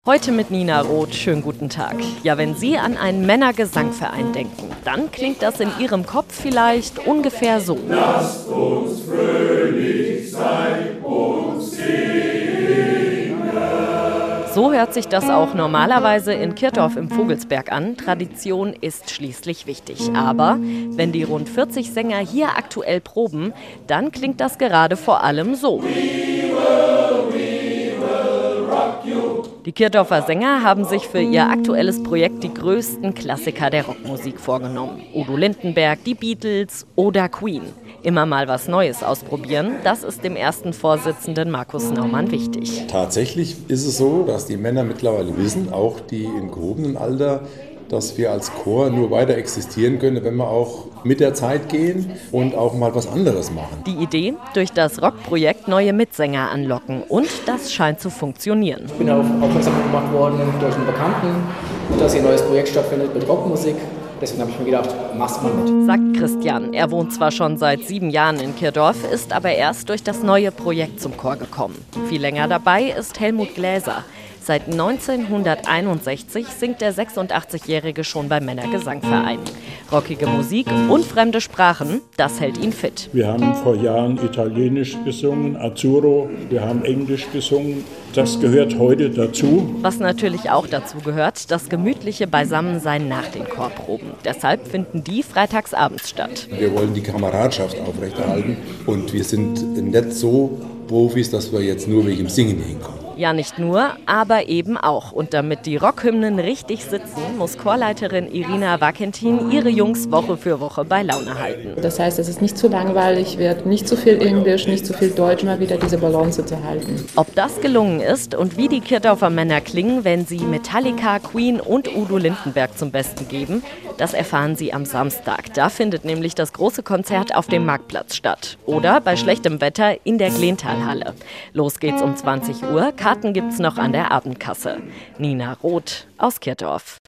Heute mit Nina Roth. Schönen guten Tag. Ja, wenn Sie an einen Männergesangverein denken, dann klingt das in Ihrem Kopf vielleicht ungefähr so. Lasst uns fröhlich sein und singen. So hört sich das auch normalerweise in Kirchdorf im Vogelsberg an. Tradition ist schließlich wichtig. Aber wenn die rund 40 Sänger hier aktuell proben, dann klingt das gerade vor allem so. Die Kirchdorfer Sänger haben sich für ihr aktuelles Projekt die größten Klassiker der Rockmusik vorgenommen. Udo Lindenberg, die Beatles oder Queen. Immer mal was Neues ausprobieren, das ist dem ersten Vorsitzenden Markus Naumann wichtig. Tatsächlich ist es so, dass die Männer mittlerweile wissen, auch die im gehobenen Alter, dass wir als Chor nur weiter existieren können, wenn wir auch mit der Zeit gehen und auch mal was anderes machen. Die Idee, durch das Rockprojekt neue Mitsänger anlocken, und das scheint zu funktionieren. Ich bin darauf aufmerksam gemacht worden durch einen Bekannten, dass hier ein neues Projekt stattfindet mit Rockmusik. Deswegen habe ich mir gedacht, mach's mal mit. Sagt Christian. Er wohnt zwar schon seit 7 Jahren in Kirchdorf, ist aber erst durch das neue Projekt zum Chor gekommen. Viel länger dabei ist Helmut Gläser. Seit 1961 singt der 86-Jährige schon beim Männergesangverein. Rockige Musik und fremde Sprachen, das hält ihn fit. Wir haben vor Jahren Italienisch gesungen, Azzurro, wir haben Englisch gesungen. Das gehört heute dazu. Was natürlich auch dazu gehört, das gemütliche Beisammensein nach den Chorproben. Deshalb finden die freitagsabends statt. Wir wollen die Kameradschaft aufrechterhalten und wir sind nicht so Profis, dass wir jetzt nur wegen dem Singen hinkommen. Ja, nicht nur, aber eben auch. Und damit die Rockhymnen richtig sitzen, muss Chorleiterin Irina Vakentin ihre Jungs Woche für Woche bei Laune halten. Das heißt, dass es nicht zu langweilig wird, nicht zu viel Englisch, nicht zu viel Deutsch, mal wieder diese Balance zu halten. Ob das gelungen ist und wie die Kirchdorfer Männer klingen, wenn sie Metallica, Queen und Udo Lindenberg zum Besten geben, das erfahren Sie am Samstag. Da findet nämlich das große Konzert auf dem Marktplatz statt. Oder bei schlechtem Wetter in der Glenthalhalle. Los geht's um 20 Uhr. Karten gibt's noch an der Abendkasse. Nina Roth aus Kirchdorf.